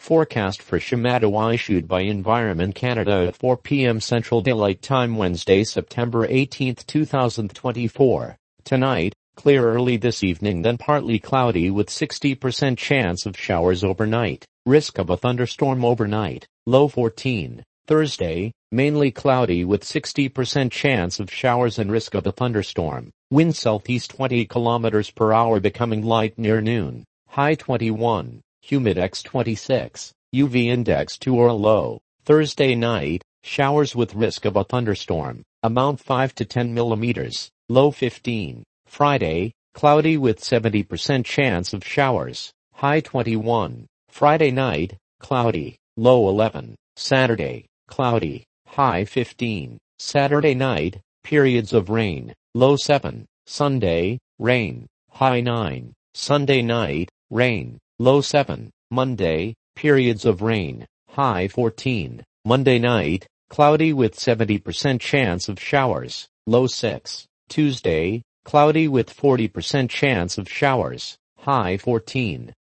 Forecast for Shamato issued by Environment Canada at 4 p.m. Central Daylight Time Wednesday, September 18, 2024. Tonight, clear early this evening then partly cloudy with 60% chance of showers overnight. Risk of a thunderstorm overnight. Low 14. Thursday, mainly cloudy with 60% chance of showers and risk of a thunderstorm. Wind southeast 20 km per hour becoming light near noon. High 21. Humidex 26. UV index 2 or low. Thursday night, showers with risk of a thunderstorm. Amount 5 to 10 millimeters. Low 15. Friday, cloudy with 70% chance of showers. High 21. Friday night, cloudy. Low 11. Saturday, cloudy. High 15. Saturday night, periods of rain. Low 7. Sunday, rain. High 9. Sunday night, rain. Low 7. Monday, periods of rain. High 14. Monday night, cloudy with 70% chance of showers. Low 6. Tuesday, cloudy with 40% chance of showers. High 14.